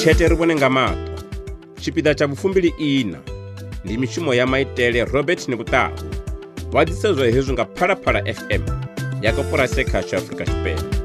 tshete ri vhone nga maṱo. Tshipiḓa tsha vhufumbili ina ndi mishumo ya maitele Robert Nebutaho. Wa ḓisedzwa hezwi nga Phalaphala FM ya Koporasi ya Khasho Afrika Tshipembe.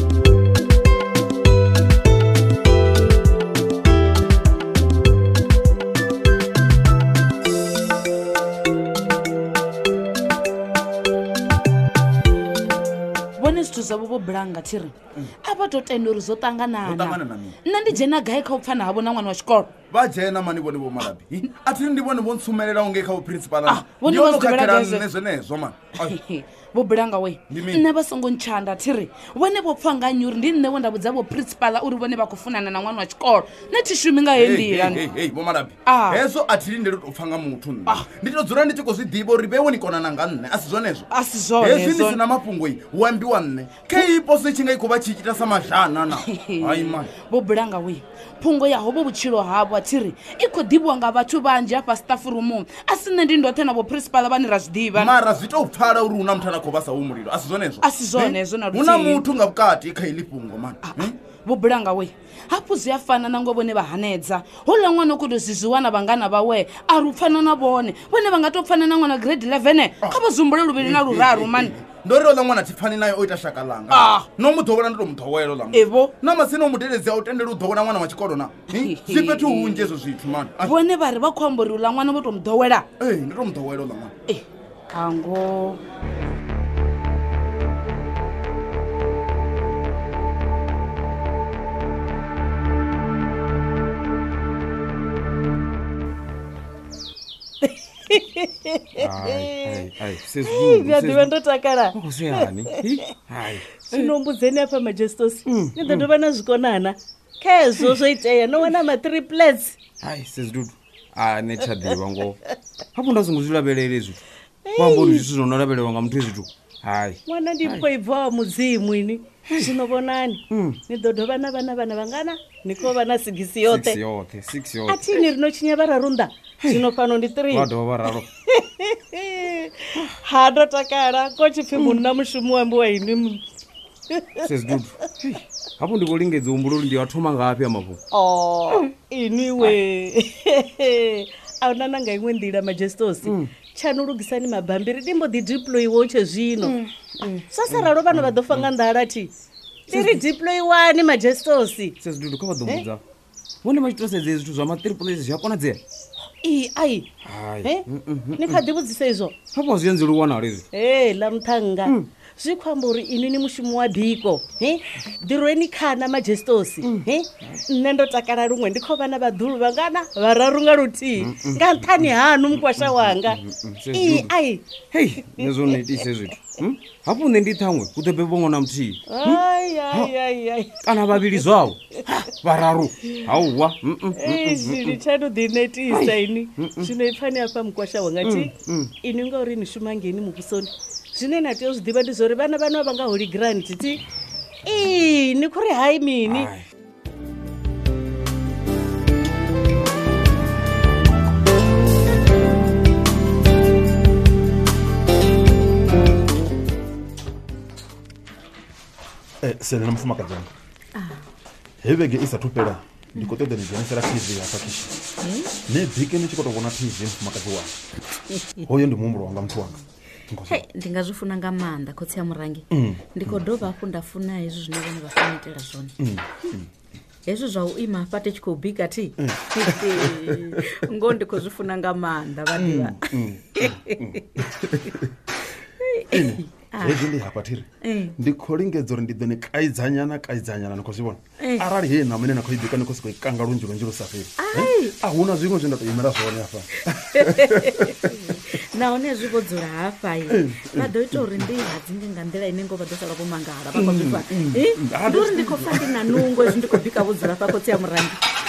Zwithu zwavho vho bulanga thiri a vha to tenda uri zwo ṱanganana. Nṋe ndi dzhena gai kha u pfana havho na ṅwana wa tshikolo? Vha dzhena mani vhone vho Malabi. A thi ndi vhone vho ntsumelela unge kha u principal. Vhone vho zwi zwenezwo man. Vho bulanga we. Nṋe vha songo ntshanda thiri. Vhone vho pfa nga nyuri ndi nṋe wenda vhudza vho principal uri vhone vha khou funana na ṅwana wa tshikolo. Nṋe thi shumi nga hendila. Hey vho Malabi. Hezwo a thi lindele u pfa nga muthu nṋe. Ndi to dzula ndi tshi khou zwi ḓivha uri vhe ni konana nga nṋe. A si zwenezwo. A si zwone. Hezwi ni sina mafhungo i hu ambiwa nṋe. Ke ipo se tshi nga ikho vha tshi ita sa mazhana na. Hayi man. Vho bulanga we. Phungo ya hobo vhutshilo havho athiri I khou ḓivhiwa nga vhathu vhanzhi hafha staff room. A si nṋe ndi ndoṱhe na vho principal vhane ra zwi ḓivha. Mara zwi to pfala uri una muthu ana khou vhasa hu mulilo. A si zwenezwo. A si zwonezwo na luthihi. Una muthu nga vhukati kha iḽi fhungo man. Vho bulanga we. Hafhu zwi a fana na ngo vhone vha hanedza. Hola ṅwana khou ḓo zwiwana vhangana vhawe a ru pfana na vhone. Vhone vha nga to pfana na ṅwana grade 11 kha vha zumbule luvhili na luraru man. Ndori ola ṅwana tshifani naye o ita shaka langa. No muḓowela ndo muḓowela la. Evo na masino mudeledzi a u tendela u ḓowela ṅwana wa tshikolo na. Si fhethu hunje zwo zwithu man. Vhone vha ri vha khou amba uri ula ṅwana vho to muḓowela. Ndo to muḓowela la man. Hango Ndiva ndotakala. Sinombudzeni apa Majestos. Ndi ndo vana zvikonana. Khezwo zwo itea no wana ma triplets. Sesidudu. Nechadiva ngo. Hapo ndazunguzvilavhelele izvi. Kwambo ndi zwithu zvonolavhelelwa nga muthu izvi. Mwana ndi mpoibva mudzimu ini. Zvinovonani. Ni ḓo dovha na vana vangana? Niko vana 6 yote. 6 yote. Atini rinochinya vararunda. Zvinofano ndi 3. Vado vararo. Hado takara kochipfi munhu na mushumo wambo wa ini. Sesidudu. Hapo ndikolingedza umbululu ndi wathoma ngapi amapo? Iniwe. Auna nanga imwe ndila Majestos. Chanulugisani mabhambiri dimbo di deploy woche zvino. Sasa raro vana vadofa nga ndala ti. Tiri deploy wani Majestos. Sesidudu kwa vadomudza. Vone machitosedze zvithu zva matriplets zvakonadzera. Ai. Nikadibudzisa izvo. Hapo zvienzelo wana lezi. La mthanga. Zvikwamba uri ini ni mushumo wa biko. Dirweni khana Majestos. Nne ndotakala rumwe ndikho vana vadhulu vangana vararunga ruti. Nga nthani hanu mkwasha wanga. Ai. Hey, nezo netise zvithu. Hapo nne ndi thamwe kutepe vongona mthi. Ai. Kana vavili zvawo. Vararu. Hauwa. Zviri chano dinetisa ini. Zvinoipfani apa mkwasha wanga ti. Ini ngori ni shumangeni mukusoni. Zvine natio zvidiva ndizvori vana vano vanga holy grant ti. Ni kuri hai mini. Sele na mufumakadzi wanga. Hevege isatupera ndikotoda ndijanisera TV ya pakishi. Nebhike nichikotogona TV mufumakadzi wanga. Hoyo ndi mumburo wanga mtu wanga. Ndingazvifuna nga maanda khotsi ya murangi. Ndikodova apo ndafuna hezvo zvine vana vafanitela zvone. Hezvo zva uima apate chikobhika ti. Ngo ndikozvifuna nga maanda vadiva. Hezvi ndi hapatiri. Ndikholingedzo ri ndidone kaidzanyana nikozivona. Arali he na mene nakhoibika nikosiko ikanga lunjiro safari. Ahuna zvimwe zvindatoimira zvone afa. Naone zvivodzora hapa iyi. Vadoita uri ndi hadzinge nga ndela inengo vadosala kumangala vakozvifa. Nduri ndikofandi na nungo zvindikobhika vodzora pa khotsi ya murangi.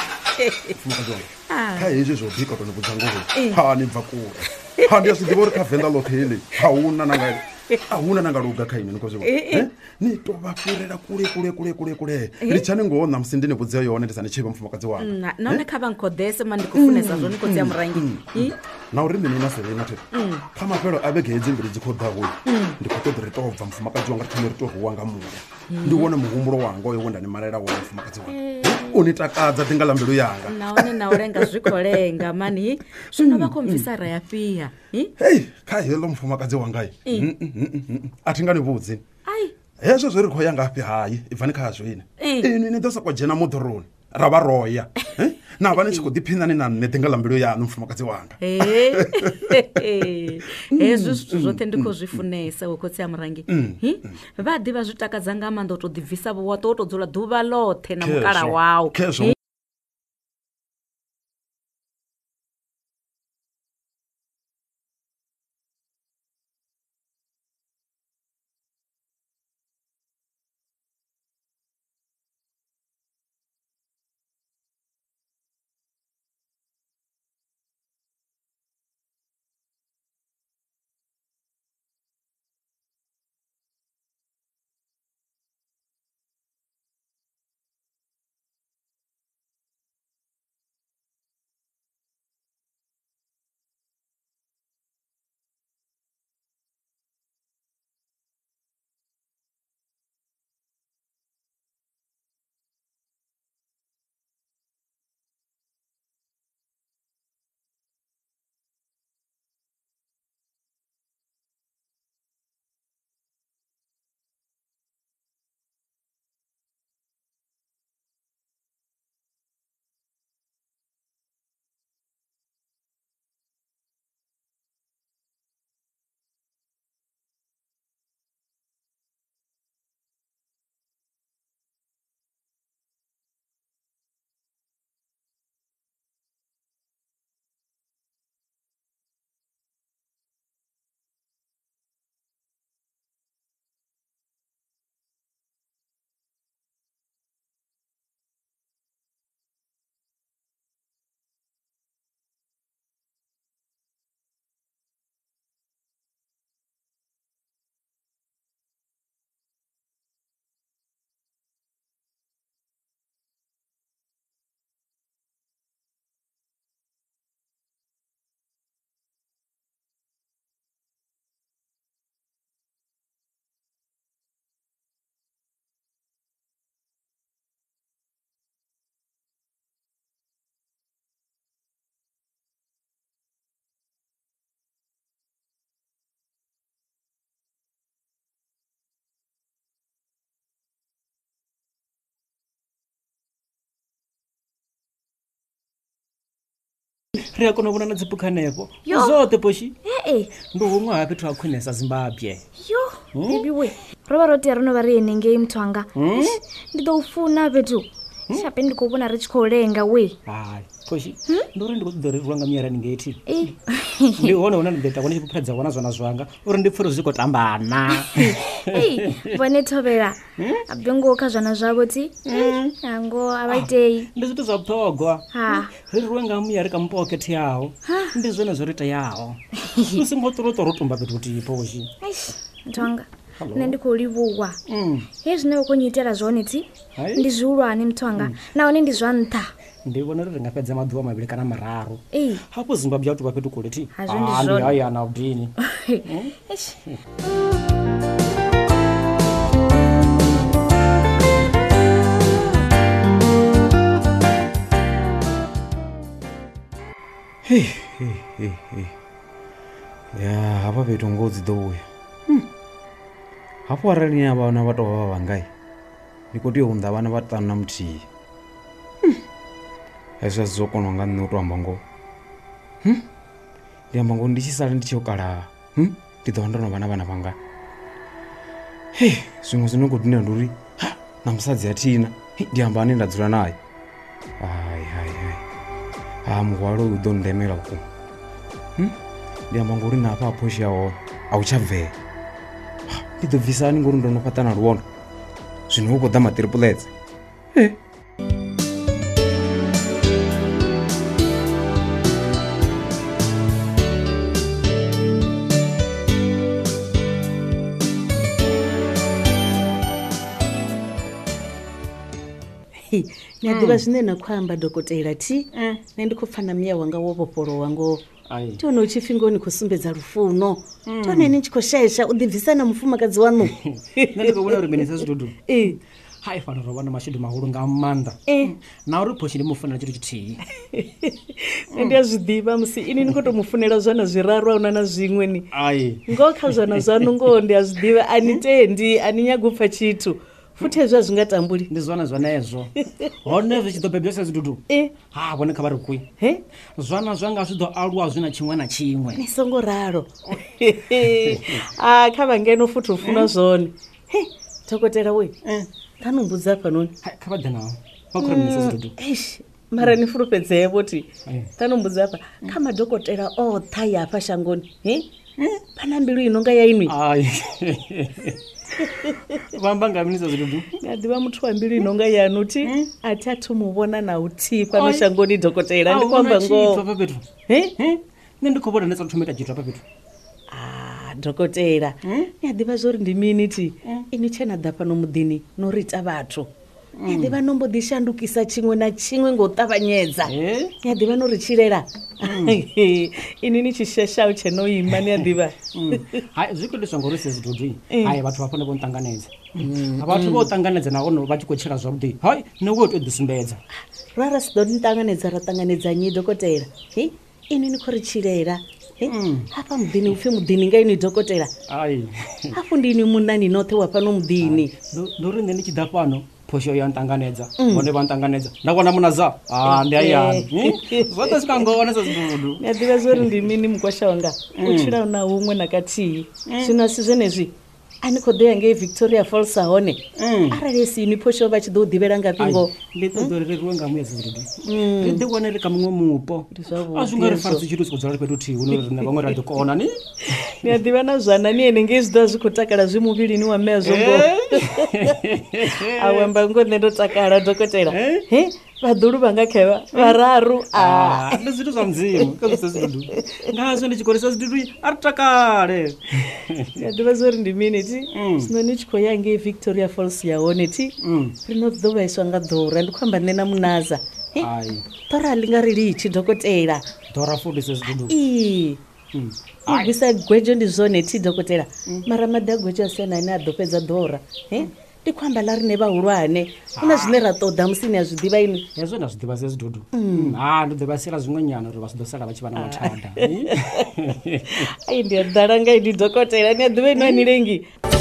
Kai hezvi zvobhika kutonokudzangovo. Ni bva kure. Handi yasidivori kavhenda lothele. Hauna nanga. ahuna nangaluga kha ine nikoziwa ni to vafhirela kule lichani ngona musi ndine vhudziwa yone ndisani chiva mufumakadzi wanga nahone kha vha nkhodese ma ndi khou funesa zwone khotsi ya murangi na uri mini na Serena the kha mafhelo a vhege hedzi mbili dzi khou ḓa hoyi ndi khou ṱoḓa ri tou bva mufumakadzi wanga thome ri tou vuwa nga muya ndi wone muhumbulo wanga oyo wenda ni malela wone mufumakadzi wanga unitakadza dinga ḽa mbilu yanga nahone na u lenga zwi khou lenga mani zwino vha khou bvisa ra ya fia hei kha heḽo mufumakadzi wanga a thi nga ni vhudzi hezwo zwi ri khou ya ngafhi hayi ibvani khazwo ine ni ḓo sokou dzhena moḓoroni ra vha roya na vha ni tshi khou ḓiphinani na nṋe dinga ḽa mbilu yaṋu mufumakadzi wanga hezwi zwithu zwoṱhe ndi khou zwi funesa wo khotsi ya murangi vha ḓivha zwi takadza nga maanḓa u tou ḓibvisa vhuwaṱo wo tou dzula ḓuvha ḽoṱhe na mukala wawu ri a kona u vhona na dziphukha hanefho zwoṱhe poshi ndi huṅwe ha fhethu ha khwinesa Zimbabwe baby we ro vha ro tea ro no vha ri henengei muthu wanga ndi ḓo u funa fhethu shape ndi khou vhona ri tshi khou lenga we hayi poshi ndi uri ndi khou ṱoḓa ri rwa nga miyarani ngeithi ndi hone hune ndi ḓo ita kone tshiphuphedza vhona zwona zwanga uri ndi pfhe uri zwi khou tambana vhone thovhela abyengo kha zwana zwavho ti ango a vha itei ndi zwithu zwa vhuṱhogwa ri rwe nga miyari ka mupokhethe yaho ndi zwone zwo ri iteyaho u songo ṱoro ro tumba fhethu huthihi poshi muthu wanga nṋe ndi khou livhuwa hezwi zwine vha khou nyitela zwone ti ndi zwihulwane muthu wanga nahone ndi zwa nṱha ndi vhona uri ri nga fhedza maḓuvha mavhili kana mararu hafho Zimbabwe ya tou vha fhethu kule ti ndi haya na udini ya hafha fhethu ngo dzi ḓo uya hafho arali ni vhana vha tou vha vhangai ndi khou tea u unḓa vhana vha ṱanu na muthihi hezwi zwo kona nga nṋe u tou amba ngoho ndi amba ngoho ndi tshi sala ndi tshi u kalaha ndi ḓo vha ndo no vha na vhana vhanga zwiṅwe zwino khou dina ndi uri na musadzi a thina ndi amba ane nda dzula naye muhwalo u ḓo ndemela vhukuma ndi amba ngori na hafha phoshi ya hone a u tsha bvela ndi ḓo bvisani ngori ndo no fhaṱa na luwono zwino hu khou ḓa maṱiripuletse ni a ḓivha zwine na khou amba dokotela ti nṋe ndi khou pfha na muya wanga wo vhofholowa ngoho ndi hone u tshi pfhi ngoho ni khou sumbedza lufuno ndi hone ni tshi khou shesha u ḓibvisa na mufumakadzi waṋu nṋe ndi khou vhona uri mini sa zwidudu hai fana ro vha na mashudu mahulu nga maanḓa na uri phoshi ndi mufunela tshithu tshithihi ndi a zwi ḓivha musi ini ni khou tou mufunela zwana zwiraru a una na zwiṅwe ni ngoho kha zwana zwaṋu ngoho ndi a zwi ḓivha a ni tendi a ni nyaga u pfha tshithu futhi hezwo a zwi nga tambuli ndi zwana zwanezwo hone zwi tshi ḓo bebya sa zwidudu ha vhone kha vha ri kui zwana zwanga zwi ḓo aluwa zwi na tshiṅwe na tshiṅwe ni songo ralo kha vha ngeno futhi u funa zwone dokotela we tano mbudza fhanoni kha vha ḓe nawo vha khou ri mini sa zwidudu mara ni fulufhedzee vhoti tano mbudza afha kha madokotela oṱha yafha shangoni pana mbilu ino nga ya inwi vamba nga mini sa zwidudu a ḓivha muthu wa mbilu ino nga yanu ti a thi a thu mu vhona na u thi fhano shangoni dokotela ndi khou amba ngoho nṋe ndi khou vhona nesa thoma ita tshithu hafha fhethu dokotela ni a ḓivha zwori ndi mini ti ini tshe na ḓa fhano muḓini no ri ita vhathu ni a ḓivha no mbo ḓi shandukisa tshiṅwe na tshiṅwe nga u ṱavhanyedza ni a ḓivha no ri tshilela ini ni tshi sheshaho tshe no ima ni a ḓivha hai zwi khou itiswa ngori se zwidudu hai vhathu vha fane vho nṱanganedza vhathu vho ṱanganedza nahone vha tshi khou tshila zwavhuḓi hai ne wo tou ḓisumbedza ra si ḓo ni ṱanganedza ra ṱanganedza nyi dokotela ini ni khou ri tshilela hafha muḓini upfhi muḓini nga ini dokotela hafu ndi ini munani noṱhe wa fhano muḓini ndo ri nṋe ndi tshi ḓa fhano phosho ya nṱanganedza vhone vha nṱanganedza nda kona munaza ndi hayani zwoṱhe zwi kha ngona sa zwidudu ni a ḓivha zwori ndi mini mukwasha wanga u tshila na huṅwe na kathihi zwino asi zwenezwi a ni khou ḓo ya ngei Victoria Falls hone arali si ini phosho vha tshi ḓo u ḓivhela nga fhingo ndi ṱoḓo ri riwe nga muya zwidudu ri ḓi wane ri kha muṅwe mupo a zwi nga ri farisi tshithu tshi khou dzula ri fhethu thihi hune rine vhaṅwe ra ḓi kona ni ni a ḓivha na zwana ni ene ngei zwi ḓa zwi khou takala zwi muvhilini wa mmea zwo ngoho awamba ngo nṋe ndo takala dokotela vhaḓulu vha nga khae vhararu ndi zwithu zwa mudzimu kha zwi zwidudu ngazwo ndi tshi khou ri sa zwidudu a ri takale ndi a ḓivha zwori ndi mini ti zwino ni tshi khou ya ngei Victoria Falls ya hone ti ri no ḓo vhaiswa nga ḓora ndi khou amba nṋe na munaza ḓora ḽi nga ri litshi dokotela ḓora futhi sa zwidudu u bvisa gwedzo ndi zwone ti dokotela mara maḓi a gwedzo a siana ane a ḓo fhedza ḓora ndi khou amba ḽa rine vhahulwane hu na zwine ra ṱoḓa musi ni a zwi ḓivha ini hezwo na zwi ḓivha sa zwidudu ndi ḓo vha sela zwiṅwe nyana uri vha si ḓo sala vha tshi vha na mathada ai ndi a ḓala nga ini dokotela ni a ḓivha ino a ni lengi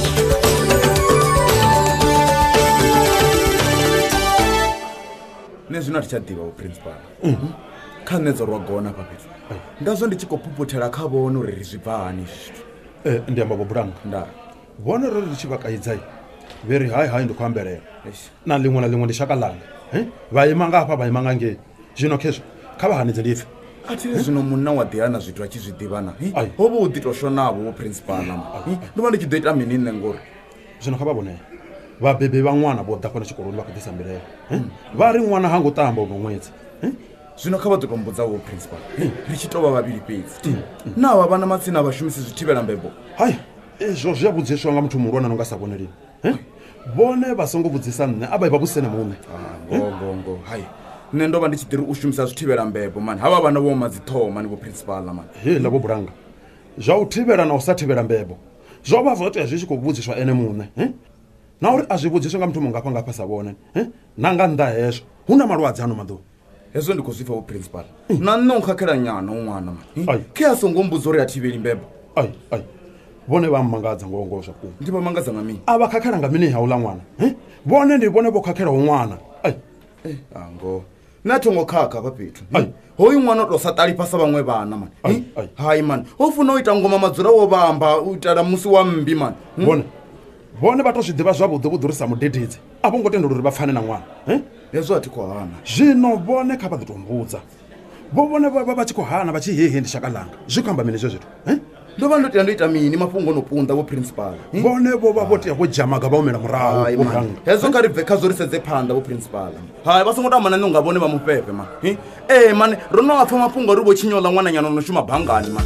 nṋe zwino a thi tsha ḓivha u principal kha nṋe dzo rwa gona hafha fhethu ngazwo ndi tshi khou phuputhela kha vhone uri ri zwi bva hani zwithu ndi amba bobulanga nda vhone ro ri tshi vha kaidza veri hai ndi khou ambelela na ḽiṅwe na ḽiṅwe ndi shaka ḽanga vha ima nga hafha vha ima nga ngei zwino khezwo kha vha hanedze ndi pfhi a thi zwino munna wa ḓiya na zwithu a tshi zwi ḓivha na ho vha u ḓi tou shonavho vho principal ndo vha ndi tshi ḓo ita mini nṋe ngori zwino kha vha vhone vhabebi vha ṅwana vho ḓa fhano tshikoloni vha khou ḓisa mbilaelo vha ri ṅwana ha ngo tamba uno ṅwedzi zwino kha vha ḓo tou mbudza vho principal ri tshi tou vha vhavhili fhedzi na vha vhana matsina a vhashumisi zwi thivhela mbebo hai ezwo zwi a vhudziswa nga muthu muhulwane no nga sa vhone lini vhone vha songo vhudzisa nṋe a vha vha vhusene muṋe ngogongo hai nṋe ndo vha ndi tshi ḓiri u shumisa zwi thivhela mbebo mani havha vhana vho madziṱhoho mani vho principal mani hela vho bulanga zwa u thivhela na u sa thivhela mbebo zwo vha zwo tea zwi tshi khou vhudziswa ene muṋe na uri a zwi vhudziswe nga muthu mungafha ngafha sa vhone na nga nnḓa hezwo hu na malwadze ano maḓuvha hezwo ndi khou zwipfa vho principal na nṋe u khakhela nyana u ṅwana mani khe a songo mbudza uri a thivheli mbebo vhone vha mmangadza ngoho zwa kuma ndi vha mangadza nga mini a vha khakhela nga mini hauḽa ṅwana vhone ndi vhone vho khakhelaho ṅwana ngoho nṋe a thongo khakha hafha fhethu hoyu ṅwana o tou sa ṱalifha sa vhaṅwe vhana mani hai mani ho funa u ita ngoma madzula wo vhamba u itela musi wa mmbi mani vhone vha tou zwi ḓivha zwavhuḓi vhuḓurisa mudededzi a vho ngo tendela uri vha pfane na ṅwana hezwo a thi khou hana zwino vhone kha vha ḓi tou mbudza vhone vha tshi khou hana vha tshi hehe ndi shaka ḽanga zwi khou amba mini zwe zwithu ndo vha ndo tea ndo ita mini mafhungo no punḓa vho principal vhone vho vha vho tea vho dzhamaga vha umela murahu hezwo kha ri bve kha zwo ri sedze phanḓa vho principal hai vha songo tamba na nṋe nga vhone vha mufhefhe mani mani ro no apfha mafhungo ri vho tshinyola ṅwana nyana no shuma bangani mani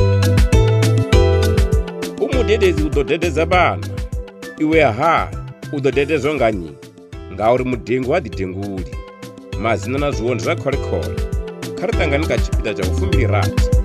umudededzi u ḓo dededza vhana iwe ha u ḓo dededzwa nga nnyi ngauri mudingo ha ḓidinguli madzina na zwivhoni zwa kholekhole kha ri ṱangane kha tshipiḓa tsha vhufumbili rathi